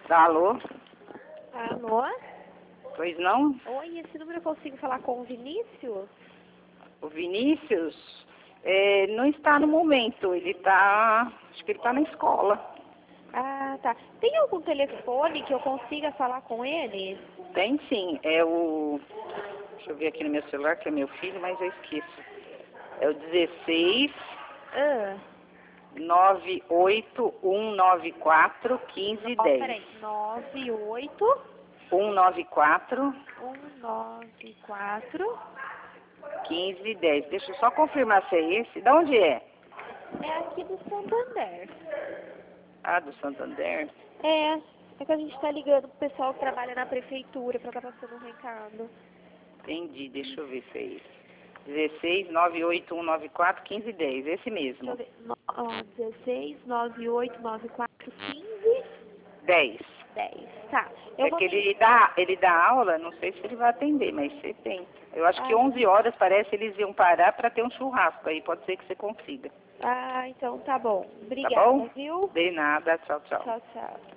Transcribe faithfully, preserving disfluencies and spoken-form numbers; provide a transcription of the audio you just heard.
Alô? Alô? Pois não? Oi, esse número eu consigo falar com o Vinícius? O Vinícius é, não está no momento. Ele está... Acho que ele está na escola. Ah, tá. Tem algum telefone que eu consiga falar com ele? Tem sim. É o... Deixa eu ver aqui no meu celular, que é meu filho, mas eu esqueço. É o dezesseis, Ah. nove oito um nove quatro, quinze Ó, dez. peraí. nove oito um nove quatro, um nove quatro. quinze dez. Deixa eu só confirmar se é esse. De onde é? É aqui do Santander. Ah, do Santander. É. É que a gente tá ligando pro pessoal que trabalha na prefeitura pra tá passando um recado. Entendi. Deixa eu ver se é esse. dezesseis, nove oito um nove quatro, quinze dez. Esse Deixa eu mesmo. ver. No, ó, dezesseis, nove oito nove quatro, quinze, dez. dez. Tá. Eu É vou que ter... ele dá, ele dá aula, não sei se ele vai atender, mas você tem. Eu acho que Ah, onze horas, parece, eles iam parar para ter um churrasco. Aí pode ser que você consiga. ah, então tá bom. Tá bom? Obrigada, viu? De nada. Tchau, tchau. Tchau, tchau.